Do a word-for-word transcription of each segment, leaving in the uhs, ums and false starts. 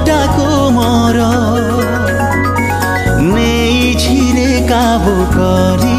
टाको मोर नेई छिरे काबू करी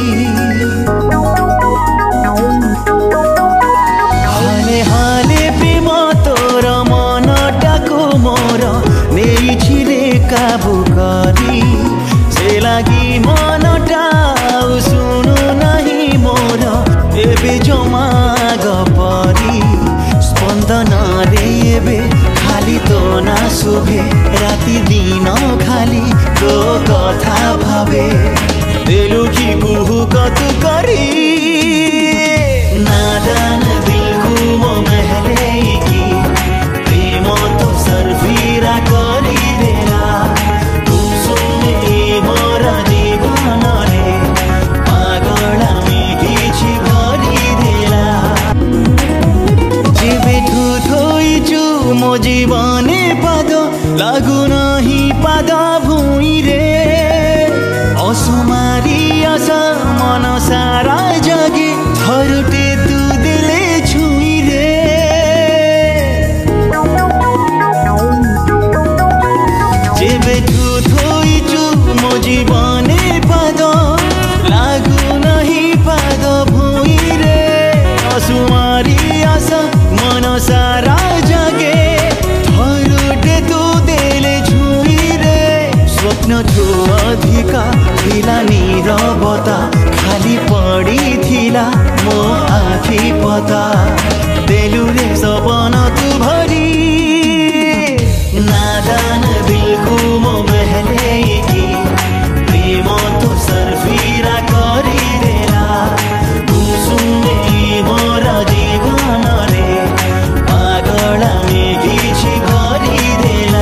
हाले हाले प्रेम तोर मन टाको मोर नेई छिरे काबू करी से लागी मनटा सुनु नहीं मोर एबे जमाग परी स्पंदन रे एबे खाली तो ना शुभे राति दिन खाली तो कथा भावे दिलु की कुहू कतु करी नादान दिल को मो महले की प्रेम तो सरफिरा करी देला तू सुने मोरा जीवन रे पागला में किछि भरी देला जेबे ठु थोइछु मो जीवने पाद लागु नहीं पाद भुई रे असुमारी आशा मन सारा जगे थरुटे तू दिले छुई रे जेबे ठु थोइछु मो जीवने पाद लागु नहीं पाद भुई रे असुमारी आशा मन सारा जगे थरुटे तू दिले छुई रे स्वप्न जो अधिका थिला नीरवता खाली पड़ी थिला मो आखि पता देलु रे सपन तू भरी नादान दिल को मो महले की प्रेम तो सरफिरा करी देला तू सुने मोरा जीवन रे पागला में किछि भरी देला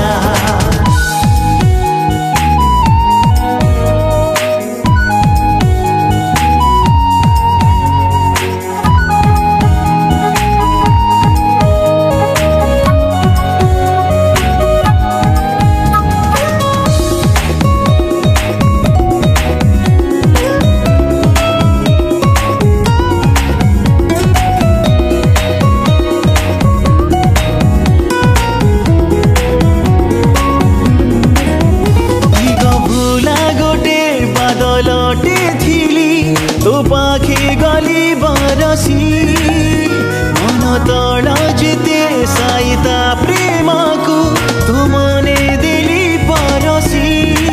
लटे थिली तो पाखे गली बरसी मन तल जिते साइता प्रेम को तो मने दिली परसी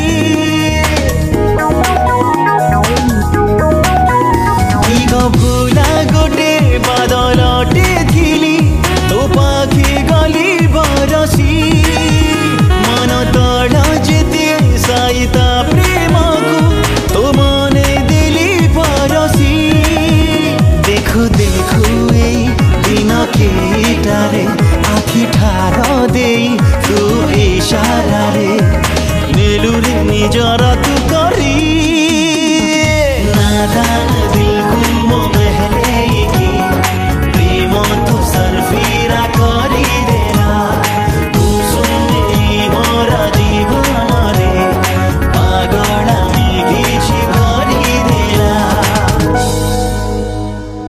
भूला गोटे बादलटे थिली तो पाखे गली बरसी मन तल जिते साइता प्रेम को तो मने दिली परसी देखु देखु ए दिन केटारे आखि ठार देई तू इशारा रे नेलु रे निजर तू करी नादान दिल को मो महले की प्रेम तो सरफिरा करी देला तू सुने मोरा जीवन